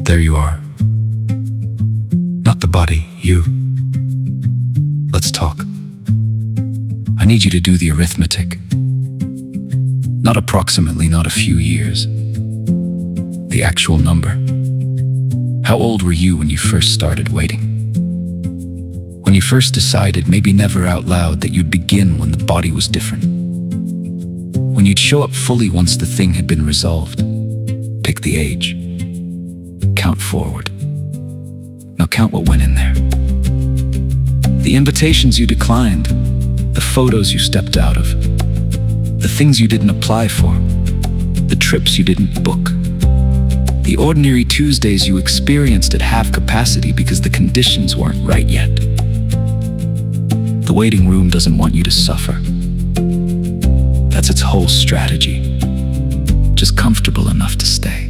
There you are. Not the body, you. Let's talk. I need you to do the arithmetic. Not approximately, not a few years. The actual number. How old were you when you first started waiting? When you first decided, maybe never out loud, that you'd begin when the body was different? When you'd show up fully once the thing had been resolved? Pick the age. Count forward. Now count what went in there. The invitations you declined, the photos you stepped out of, the things you didn't apply for, the trips you didn't book, the ordinary Tuesdays you experienced at half capacity because the conditions weren't right yet. The waiting room doesn't want you to suffer. That's its whole strategy. Just comfortable enough to stay.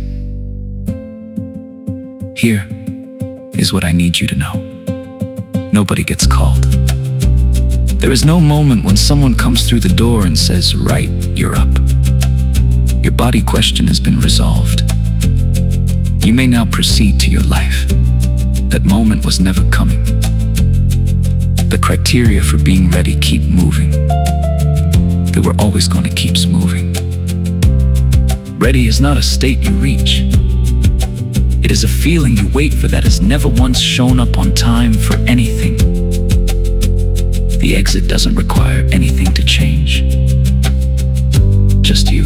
Here is what I need you to know. Nobody gets called. There is no moment when someone comes through the door and says, "Right, you're up." Your body question has been resolved. You may now proceed to your life. That moment was never coming. The criteria for being ready keep moving. They were always going to keep moving. Ready is not a state you reach. It is a feeling you wait for that has never once shown up on time for anything. The exit doesn't require anything to change. Just you,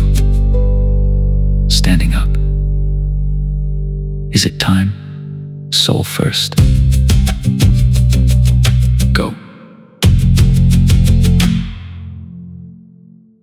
standing up. Is it time? Soul first.